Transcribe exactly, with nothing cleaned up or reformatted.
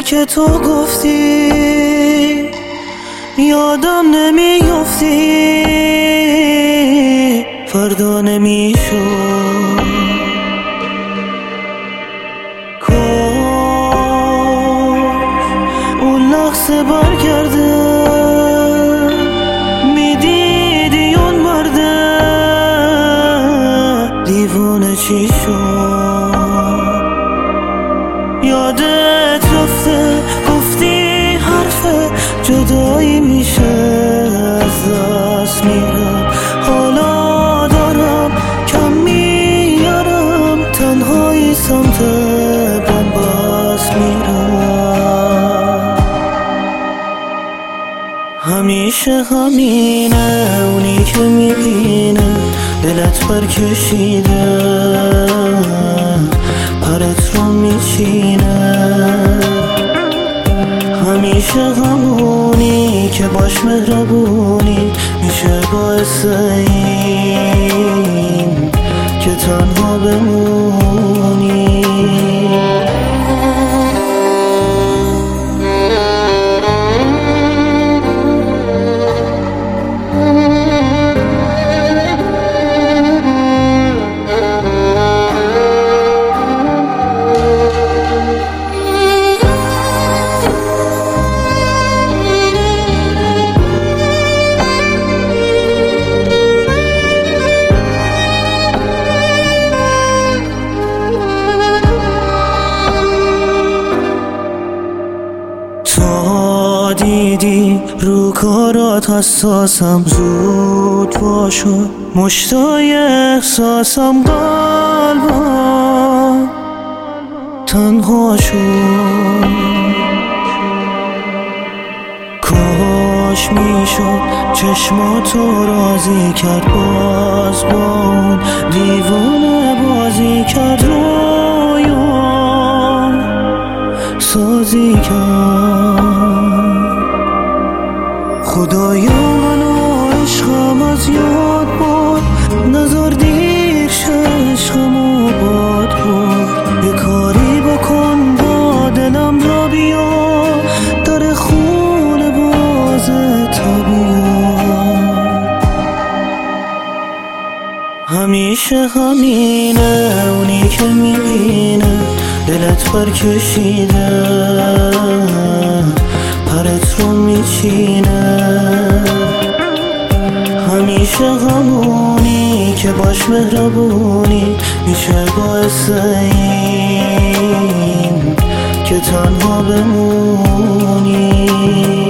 که تو گفتی یادم نمیافتی، فردا نمیشد. کاش اون لحظه برگرده، میدیدی اون مرده دیوونه چی شد. یادت رفته گفتی حرف جدایی میشه از دست میرم، حالا دارم کم میارم تنهایی سمت بنبست میرم. همیشه همینه، اونی که میبینه دلت برکشیده پرت رو میچینه. همیشه همونی که باش مهربونی میشه باعث این که تنها بمونی. دیدی رو کارات حساسم، زود باشو مشتای احساسم، قلبم تنها شد. کاش میشد چشماتو راضی کرد، باز بان دیوانه بازی کرد، رویام سازی کرد. خدایا منو عشقم از یاد باد، نظر دیر عشقمو باد بود. یه کاری بکن با دلم را بیا، در خونه بازه تا بیا. همیشه همینه، اونی که میبینه دلت برکشیده پرت رو میچینه. همیشه همونی که باش مهربونی میشه باعث این که تنها بمونی.